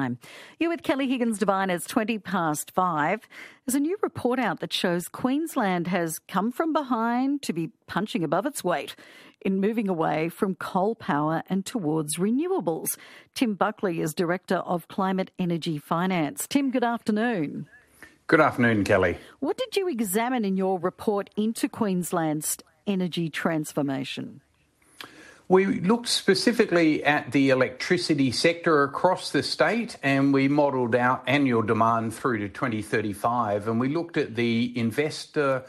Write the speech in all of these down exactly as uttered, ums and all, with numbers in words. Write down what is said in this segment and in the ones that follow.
time. You're with Kelly Higgins Devine. It's twenty past five. There's a new report out that shows Queensland has come from behind to be punching above its weight in moving away from coal power and towards renewables. Tim Buckley is Director of Climate Energy Finance. Tim, good afternoon. Good afternoon, Kelly. What did you examine in your report into Queensland's energy transformation? We looked specifically at the electricity sector across the state, and we modelled out annual demand through to twenty thirty-five, and we looked at the investor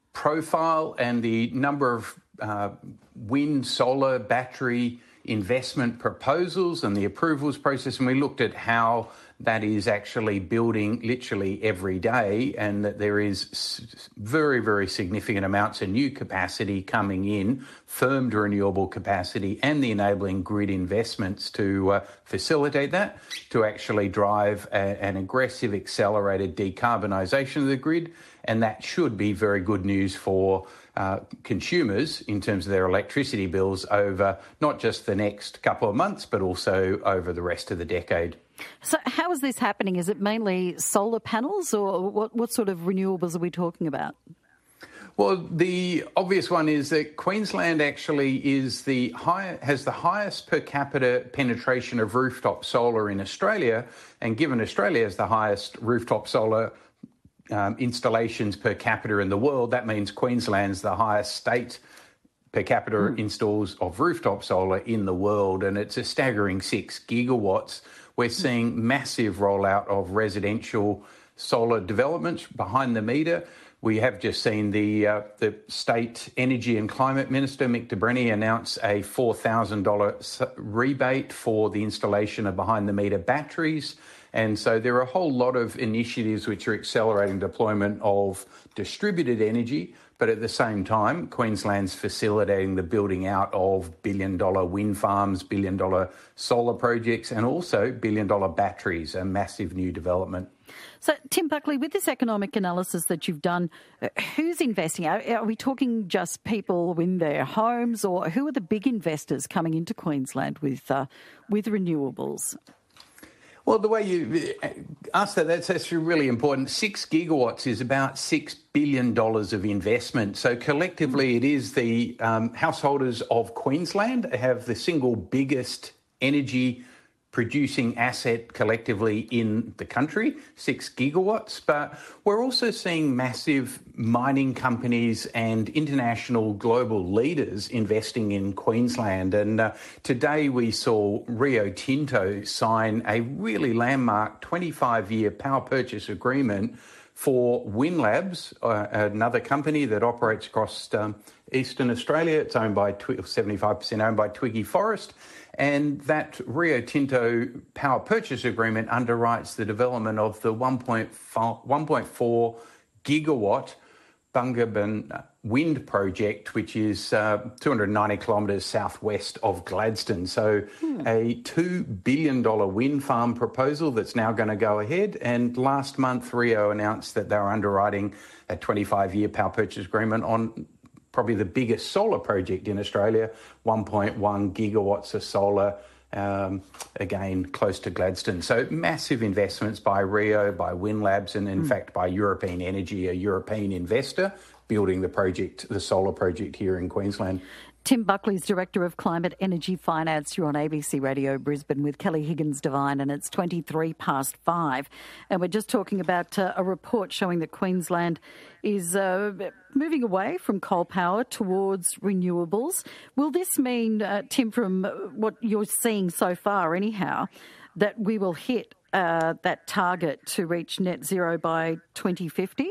profile and the number of uh, wind, solar, battery investment proposals and the approvals process, and we looked at how that is actually building literally every day, and that there is very, very significant amounts of new capacity coming in, firmed renewable capacity, and the enabling grid investments to uh, facilitate that, to actually drive a, an aggressive, accelerated decarbonisation of the grid. And that should be very good news for uh, consumers in terms of their electricity bills over not just the next couple of months, but also over the rest of the decade. So how is this happening? Is it mainly solar panels, or what, what sort of renewables are we talking about? Well, the obvious one is that Queensland actually is the high, has the highest per capita penetration of rooftop solar in Australia, and given Australia has the highest rooftop solar um, installations per capita in the world, that means Queensland's the highest state per capita mm. installs of rooftop solar in the world, and it's a staggering six gigawatts. We're seeing massive rollout of residential solar developments behind the meter. We have just seen the uh, the State Energy and Climate Minister, Mick de Brenni, announce a four thousand dollars rebate for the installation of behind-the-meter batteries. And so there are a whole lot of initiatives which are accelerating deployment of distributed energy, but at the same time, Queensland's facilitating the building out of billion-dollar wind farms, billion-dollar solar projects, and also billion-dollar batteries, a massive new development. So, Tim Buckley, with this economic analysis that you've done, who's investing? Are we talking just people in their homes, or who are the big investors coming into Queensland with uh, with renewables? Well, the way you asked that, that's actually really important. Six gigawatts is about six billion dollars of investment. So collectively, it is the um, householders of Queensland have the single biggest energy producing asset collectively in the country, six gigawatts. But we're also seeing massive mining companies and international global leaders investing in Queensland. And uh, today we saw Rio Tinto sign a really landmark twenty-five year power purchase agreement for WinLabs, uh, another company that operates across um, eastern Australia. It's owned by seventy-five percent owned by Twiggy Forrest. And that Rio Tinto power purchase agreement underwrites the development of the one point four gigawatt Bungaban wind project, which is uh, two hundred ninety kilometres southwest of Gladstone. So hmm. a two billion dollars wind farm proposal that's now going to go ahead. And last month, Rio announced that they were underwriting a twenty-five year power purchase agreement on probably the biggest solar project in Australia, one point one gigawatts of solar, um, again, close to Gladstone. So massive investments by Rio, by WinLabs, and in mm. fact by European Energy, a European investor, building the project, the solar project here in Queensland. Tim Buckley is Director of Climate Energy Finance. You're on A B C Radio Brisbane with Kelly Higgins Devine, and it's twenty-three past five. And we're just talking about uh, a report showing that Queensland is uh, moving away from coal power towards renewables. Will this mean, uh, Tim, from what you're seeing so far anyhow, that we will hit uh, that target to reach net zero by twenty fifty?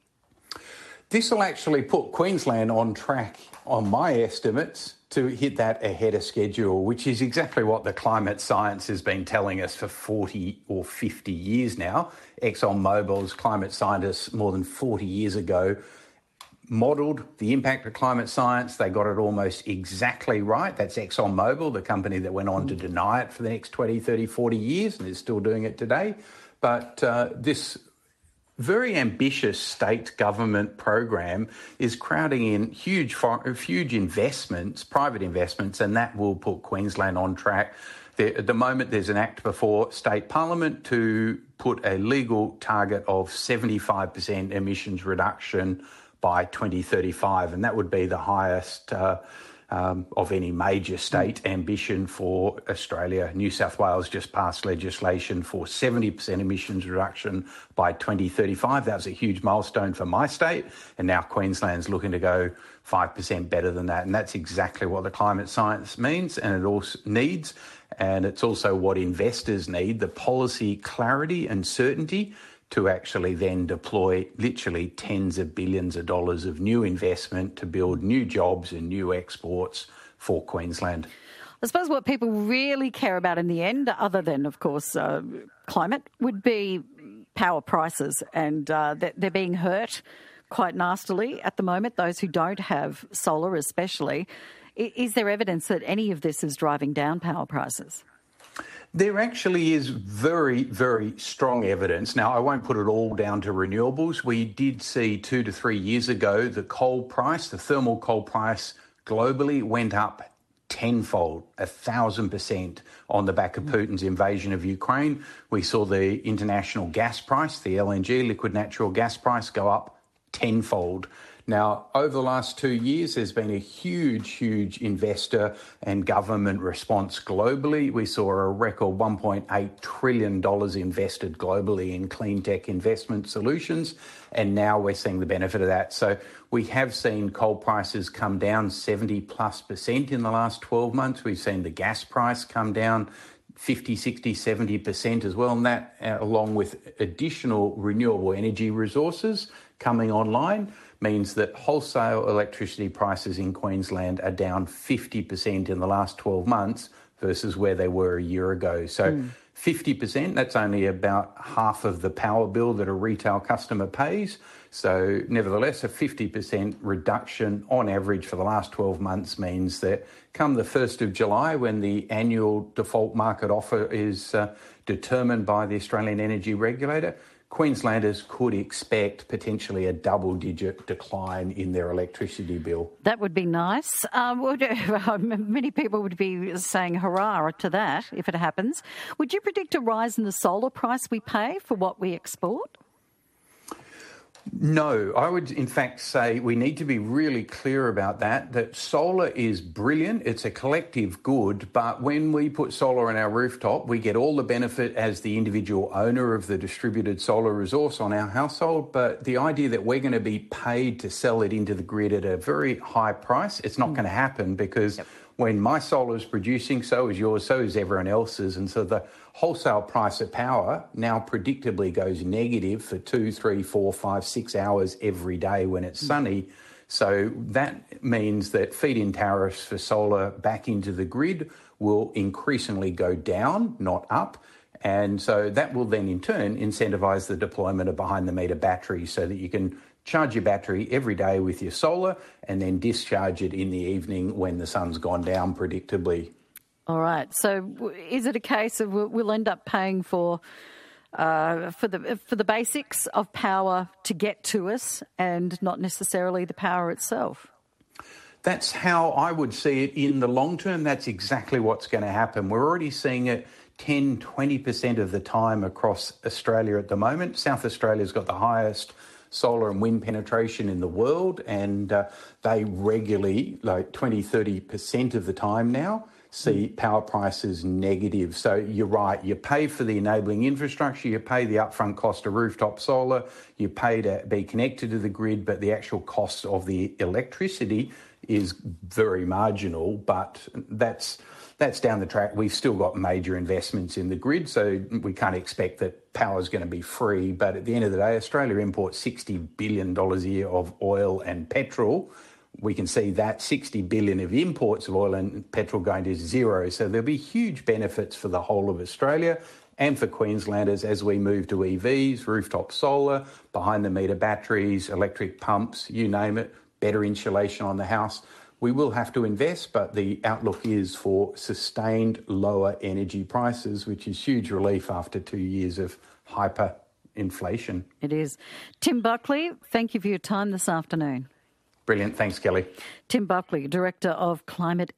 This will actually put Queensland on track, on my estimates, to hit that ahead of schedule, which is exactly what the climate science has been telling us for forty or fifty years now. ExxonMobil's climate scientists more than forty years ago modelled the impact of climate science. They got it almost exactly right. That's ExxonMobil, the company that went on to deny it for the next twenty, thirty, forty years and is still doing it today. But uh, this very ambitious state government program is crowding in huge, huge investments, private investments, and that will put Queensland on track There, at the moment, there's an act before State Parliament to put a legal target of seventy-five percent emissions reduction by twenty thirty-five, and that would be the highest uh, um, of any major state mm. ambition for Australia. New South Wales just passed legislation for seventy percent emissions reduction by twenty thirty-five. That was a huge milestone for my state, and now Queensland's looking to go five percent better than that, and that's exactly what the climate science means, and it also needs, and it's also what investors need, the policy clarity and certainty to actually then deploy literally tens of billions of dollars of new investment to build new jobs and new exports for Queensland. I suppose what people really care about in the end, other than, of course, uh, climate, would be power prices, and uh, they're being hurt quite nastily at the moment, those who don't have solar especially. Is there evidence that any of this is driving down power prices? There actually is very, very strong evidence. Now, I won't put it all down to renewables. We did see two to three years ago the coal price, the thermal coal price globally went up tenfold, a thousand percent on the back of Putin's invasion of Ukraine. We saw the international gas price, the L N G, liquid natural gas price, go up tenfold. Now, over the last two years, there's been a huge, huge investor and government response globally. We saw a record one point eight trillion dollars invested globally in clean tech investment solutions, and now we're seeing the benefit of that. So we have seen coal prices come down seventy plus percent in the last twelve months. We've seen the gas price come down fifty, sixty, seventy percent as well, and that, uh, along with additional renewable energy resources coming online, means that wholesale electricity prices in Queensland are down fifty percent in the last twelve months versus where they were a year ago. So mm. fifty percent, that's only about half of the power bill that a retail customer pays. So nevertheless, a fifty percent reduction on average for the last twelve months means that come the first of July, when the annual default market offer is uh, determined by the Australian Energy Regulator, Queenslanders could expect potentially a double-digit decline in their electricity bill. That would be nice. Uh, would, uh, many people would be saying hurrah to that if it happens. Would you predict a rise in the solar price we pay for what we export? No, I would in fact say we need to be really clear about that, that solar is brilliant. It's a collective good, but when we put solar on our rooftop, we get all the benefit as the individual owner of the distributed solar resource on our household. But the idea that we're going to be paid to sell it into the grid at a very high price, it's not mm. going to happen, because yep. when my solar is producing, so is yours, so is everyone else's. And so the wholesale price of power now predictably goes negative for two, three, four, five, six hours every day when it's sunny. So that means that feed-in tariffs for solar back into the grid will increasingly go down, not up. And so that will then in turn incentivise the deployment of behind-the-meter batteries so that you can charge your battery every day with your solar and then discharge it in the evening when the sun's gone down predictably. All right. So is it a case of we'll end up paying for uh, for the for the basics of power to get to us and not necessarily the power itself? That's how I would see it in the long term. That's exactly what's going to happen. We're already seeing it ten, twenty percent of the time across Australia at the moment. South Australia's got the highest solar and wind penetration in the world, and uh, they regularly, like twenty, thirty percent of the time now, see power prices negative. So you're right, you pay for the enabling infrastructure, you pay the upfront cost of rooftop solar, you pay to be connected to the grid, but the actual cost of the electricity is very marginal, but that's that's down the track. We've still got major investments in the grid, so we can't expect that power is going to be free. But at the end of the day, Australia imports sixty billion dollars a year of oil and petrol. We can see that sixty billion dollars of imports of oil and petrol going to zero. So there'll be huge benefits for the whole of Australia and for Queenslanders as we move to E Vs, rooftop solar, behind-the-meter batteries, electric pumps, you name it, better insulation on the house. We will have to invest, but the outlook is for sustained lower energy prices, which is huge relief after two years of hyperinflation. It is. Tim Buckley, thank you for your time this afternoon. Brilliant. Thanks, Kelly. Tim Buckley, Director of Climate